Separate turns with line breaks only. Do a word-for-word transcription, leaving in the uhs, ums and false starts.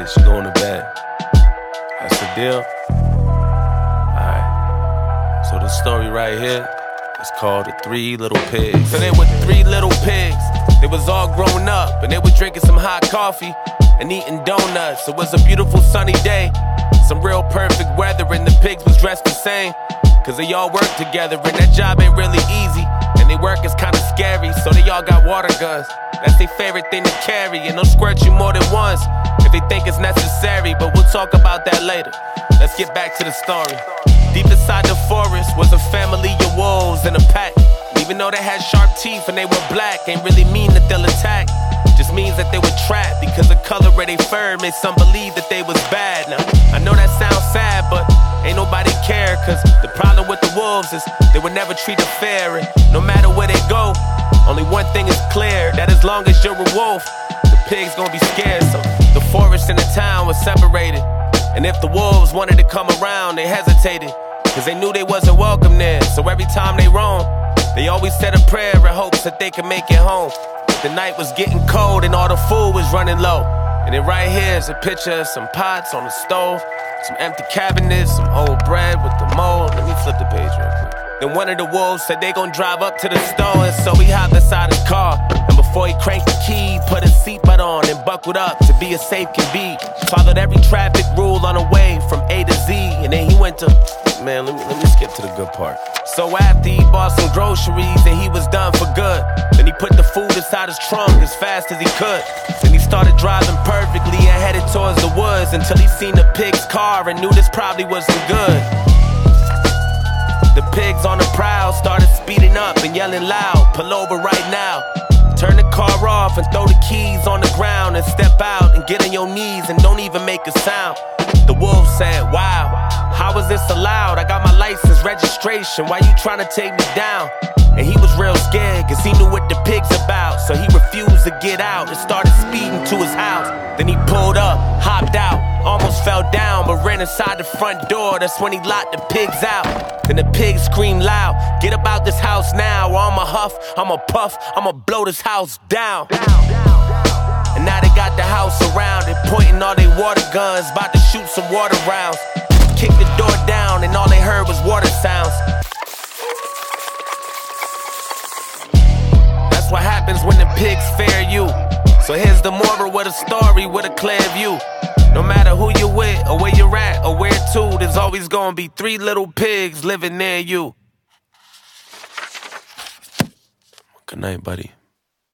she going to bed. That's the deal? Alright. So the story right here is called The Three Little Pigs. So they were three little pigs. They was all grown up, and they were drinking some hot coffee and eating donuts. It was a beautiful sunny day, some real perfect weather, and the pigs was dressed the same, cause they all work together, and that job ain't really easy, and they work is kinda scary, so they all got water guns. That's their favorite thing to carry, and they'll squirt you more than once if they think it's necessary, but we'll talk about that later. Let's get back to the story. Deep inside the forest was a family of wolves in a pack. Even though they had sharp teeth and they were black, ain't really mean that they'll attack. Just means that they were trapped because the color of their fur made some believe that they was bad. Now, I know that sounds sad, but ain't nobody care, cause the problem with the wolves is they were never treated fair, and no matter where they go, only one thing is clear, that as long as you're a wolf, the pigs gonna be scared. So the forest and the town was separated, and if the wolves wanted to come around, they hesitated, cause they knew they wasn't welcome there. So every time they roamed, they always said a prayer in hopes that they could make it home. But the night was getting cold and all the food was running low. And then right here is a picture of some pots on the stove, some empty cabinets, some old bread with the mold. Let me flip the page real quick. Then one of the wolves said they gon' drive up to the store, and so he hopped inside his car. And before he cranked the key, put his seatbelt on and buckled up to be as safe can be. Followed every traffic rule on the way from A to Z, and then he went to, man, let me, let me skip to the good part. So after he bought some groceries and he was done for good, then he put the food inside his trunk as fast as he could. Then he started driving perfectly and headed towards the woods until he seen the pig's car and knew this probably wasn't good. The pigs on the prowl started speeding up and yelling loud, pull over right now. Turn the car off and throw the keys on the ground and step out and get on your knees and don't even make a sound. The wolf said, wow, how is this allowed? I got my license, registration, why you trying to take me down? And he was real scared cause he knew what the pig's about, so he refused to get out and started speeding to his house. Then he pulled up, hopped out, almost fell down, but ran inside the front door. That's when he locked the pigs out. Then the pigs screamed loud, get up out this house now, or I'ma huff, I'ma puff, I'ma blow this house down. And now they got the house surrounded, pointing all they water guns, about to shoot some water rounds. Kicked the door down and all they heard was water sounds. That's what happens when the pigs fear you. So here's the moral of the story with a clear view. No matter who you're with, or where you're at, or where to, there's always gonna be three little pigs living near you. Good night, buddy.